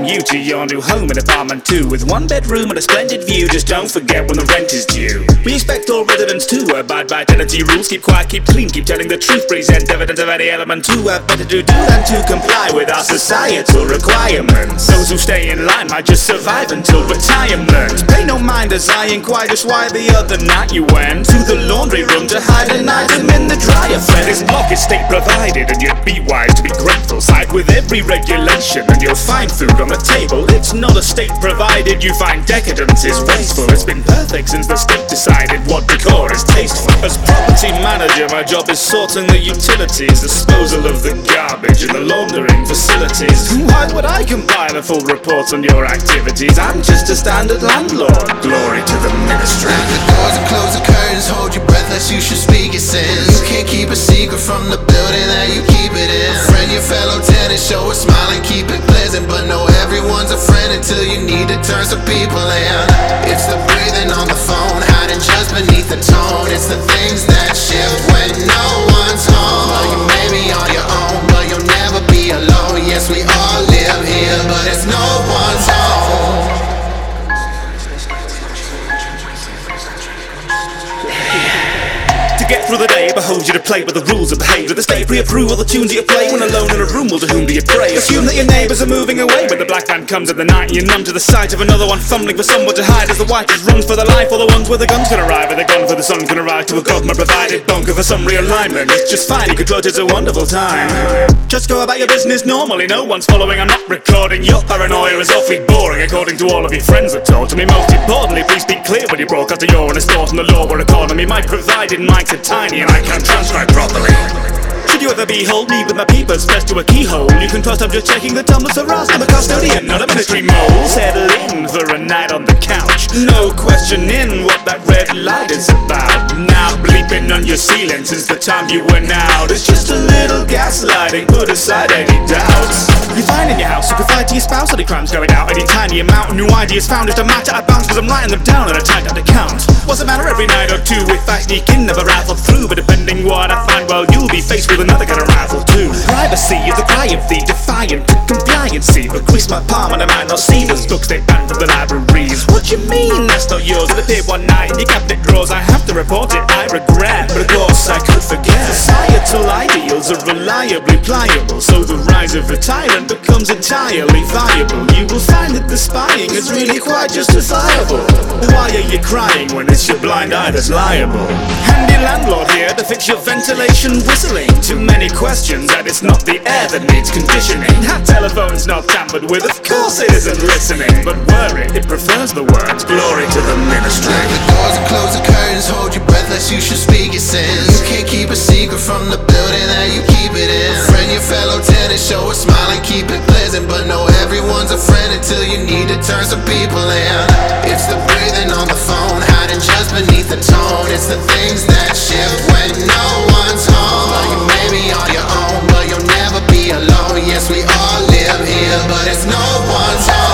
you to your new home in apartment 2 with 1 bedroom and a splendid view. Just don't forget when the rent is due. We expect all residents to abide by tenancy rules. Keep quiet, keep clean, keep telling the truth. Present evidence of any element to have better to do than to comply with our societal requirements. Those who stay in line might just survive until retirement. Pay no mind as I inquire just why the other night you went to the laundry room to hide an item in the dryer. Friend, this block is state provided, and you'd be wise to be grateful. Side with every regulation and you'll find food on the table. It's not a state provided, you find decadence is wasteful. It's been perfect since the state decided what decor is tasteful. As property manager, my job is sorting the utilities, disposal of the garbage and the laundering facilities. Why would I compile a full report on your activities? I'm just a standard landlord. Glory to the ministry. Lock the doors and close the curtains, hold your breath lest you should speak your sins. You can't keep a secret from the building that you keep it in. Friend your fellow tenant, show a smile and keep it pleasant, but no, everyone's a friend until you need to turn some people in. It's the breathing on the phone, hiding just beneath the tone. It's the things that shift when no one's home. Well, you may be on your own, but you'll never be alone. Yes, we all live here, but it's no one's home. Get through the day, behold you to play with the rules of behavior. The state pre-approve all the tunes that you play when alone in a room. Well, to whom do you pray? Assume that your neighbours are moving away when the black van comes in the night. You're numb to the sight of another one fumbling for somewhere to hide as the white just runs for their life. All the ones where the guns can arrive, and they're gone for the sun can arrive to a government provided bunker for some realignment. It's just fine, you could judge it's a wonderful time. Just go about your business normally, no one's following, I'm not recording. Your paranoia is awfully boring according to all of your friends have told to me. Most importantly, please be clear when you broadcast that you're in a store from the law or economy. My provided mics are tiny and I can't transcribe properly. Should you ever behold me with my peepers pressed to a keyhole, you can trust I'm just checking the tumblers are asked. I'm a custodian, not a ministry mole. Settle in for a night on the couch, no questioning what that red light is about. Now bleeping on your ceiling since the time you went out. It's just a little gaslighting, put aside any doubts. You find in your house, you confide to your spouse any crimes going out, any tiny amount, new ideas found just a match out of bounds, cause I'm writing them down on a tight account. What's the matter every night or two if I sneak in, never raffle through, but depending what I find, well, you'll be faced with another kind of raffle too. Privacy is the cry of the defiant to compliancy, but grease my palm and I might not see those books they banned from the libraries. What you mean that's not yours? It appeared one night in your cabinet drawers. I have to report it, I regret, but of course I could forget. Societal ideals are reliably pliable, so the rise of a tyrant becomes entirely viable. You will find that the spying is really quite justifiable. Why are you crying when it's your blind eye that's liable? Handy landlord here to fix your ventilation whistling. Too many questions and it's not the air that needs conditioning. That telephone's not tampered with, of course it isn't listening, but were it prefers the words glory to the ministry. Lock the doors and close the curtains, hold your breath lest you should speak your sins. You can't keep a secret from the building that you keep it in. Friend your fellow tenant, show a smile and keep it pleasant, but no, everyone's a friend until you need to turn some people in. It's the breathing on the phone, hiding just beneath the tone. It's the things that shift when no one's home. Well, you may be on your own, but you'll never be alone. Yes, we all live here, but it's no one's home.